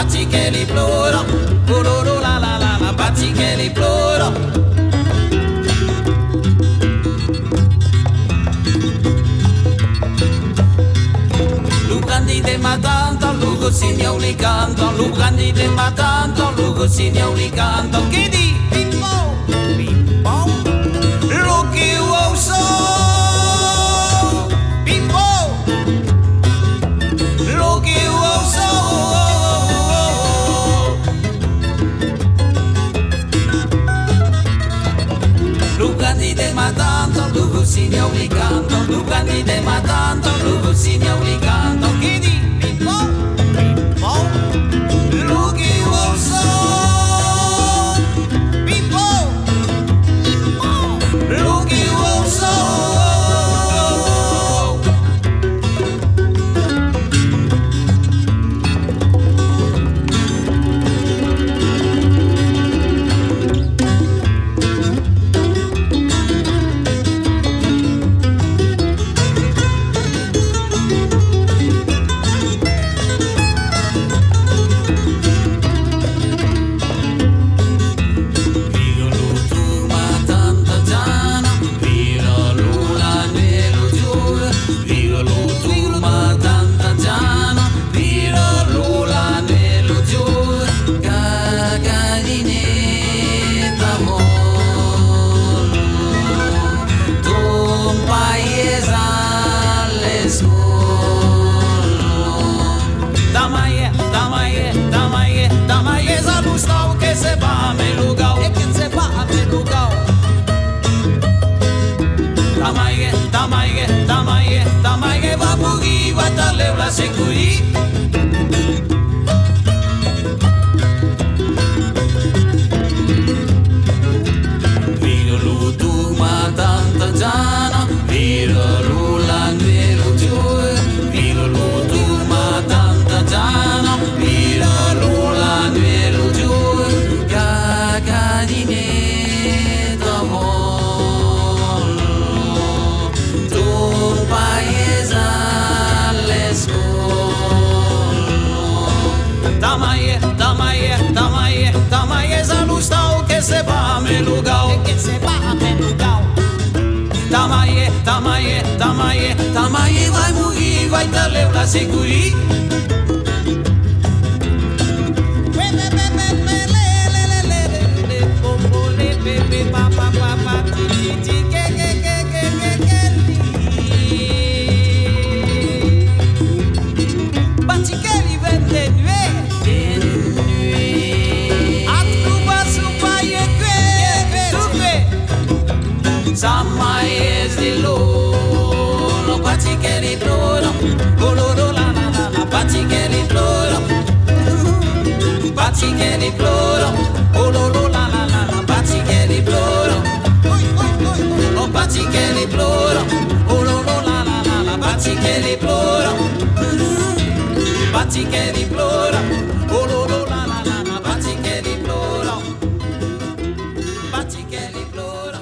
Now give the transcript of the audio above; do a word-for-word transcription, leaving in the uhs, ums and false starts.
baci che li ploro, oh lo lo la la la la, baci che li ploro. Candide matando, lugo signo li canto, lu candide matando, lugo signo li canto. Che di Pippo, Pippo, lo che io so, Pippo, lo che io so. Lu candide matando, lugo signo li canto, lu candide matando, lugo signo li canto. Che di Pippo, Pippo, lo che io so, Pippo, lo che io so. Securi Viro lu tu ma tanta giana Viro lu l'angelo giù Viro lu tu ma tanta giana Viro lu l'angelo giù Cagadine d'amore Tu paese Tamaie, tamaie, tamaie, tamaie zalustau che se va me lugau, che se va me lugau. Tamaie, tamaie, tamaie, tamaie vai muri, vai te leu la securi. Sammaes di loro, baci che li ploro, oh loro la la la la, baci che li ploro, baci che li ploro, oh loro la la la la, baci che li ploro, oh baci che li ploro, oh loro la la la la, baci che li ploro, baci che li ploro, oh loro la la la la, baci che li ploro, baci che li ploro.